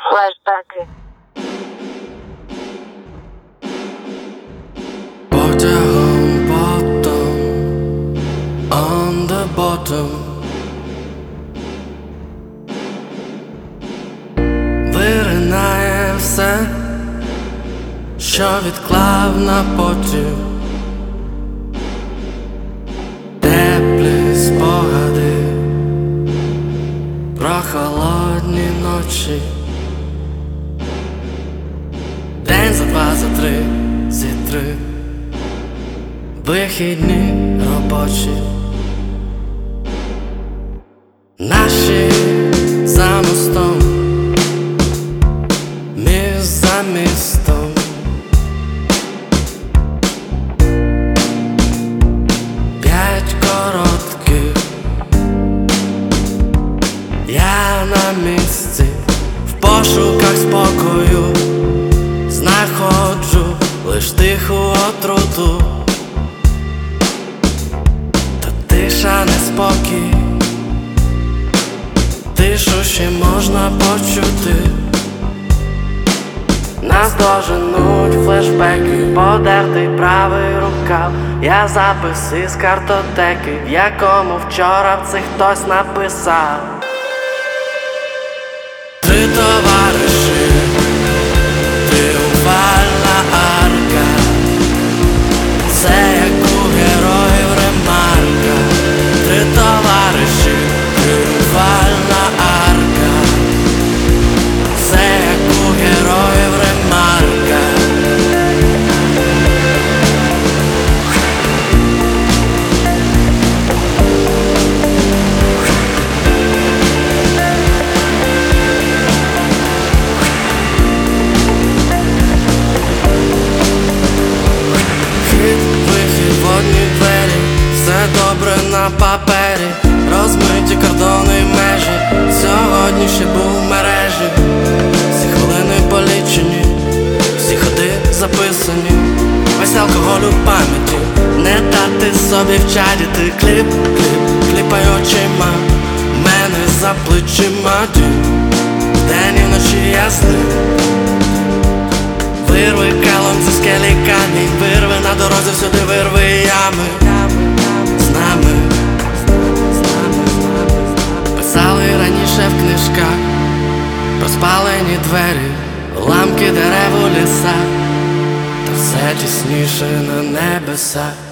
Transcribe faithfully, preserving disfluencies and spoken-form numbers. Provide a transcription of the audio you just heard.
Флешбеки. Потягом bottom, on the bottom. Виринає все, що відклав на потім. Теплі спогади про холодні ночі. День за два, за три, зі три. Вихідні робочі. Наші за мостом, міст за містом. П'ять коротких, я на місці, в пошуках спокою знаходжу лиш тиху отруту. Та тиша, неспокій, тишу ще можна почути. Нас доженуть флешбеки, подертий правий рукав. Я запис із картотеки, в якому вчора в цих хтось написав. Три товариші, тріумфальна арка. Це як у героїв ремарка. Три товариші, тріумфальна арка. Це як у героїв ремарка. Хід, вихід, водні двері, все добре на папері. Розмиті кордони й межі, сьогодні ще був в мережі. Всі хвилини полічені, всі ходи записані. Весь алкоголь у пам'яті, не дати собі вчадіти. Кліп, кліп, кліпай очима, мене за плечима дім. Вдень і вночі ясний. Вирви калом зі скелі камінь, вирви на дорозі всюди, вирви ями. З нами писали раніше в книжках про спалені двері, ламки дерев у лісах, та все тісніше на небесах.